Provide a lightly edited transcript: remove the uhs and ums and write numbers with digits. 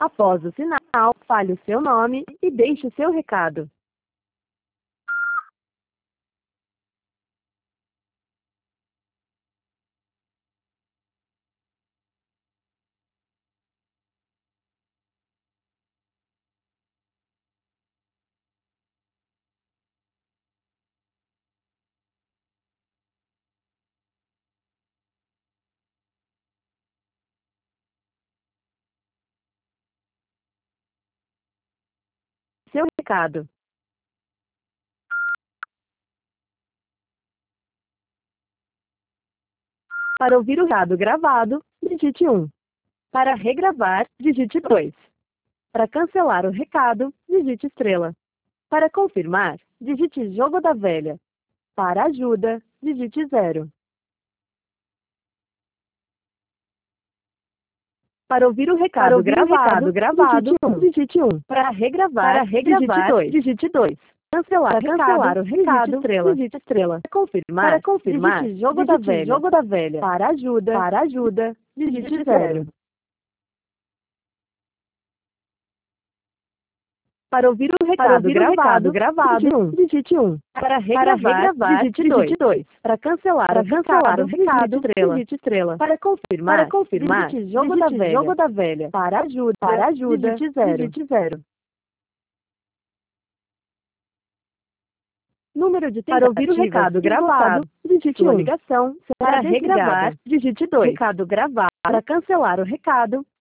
Após o sinal, fale o seu nome e deixe o seu recado. Seu recado. Para ouvir o recado gravado, digite 1. Para regravar, digite 2. Para cancelar o recado, digite estrela. Para confirmar, digite jogo da velha. Para ajuda, digite 0. Para ouvir o recado gravado, digite 1. Para regravar, digite 2. Cancelar o recado, digite estrela. Para confirmar, digite jogo da velha. Para ajuda, digite 0. Para ouvir o recado gravado, digite 1. Para regravar, digite 2. Para cancelar o recado, digite estrela. Para confirmar, digite jogo da velha. Para ajuda, digite 0. Número de tentativas. Para ouvir o recado gravado, digite 1. Ligação. Para regravar, digite 2. Recado gravado. Para cancelar o recado,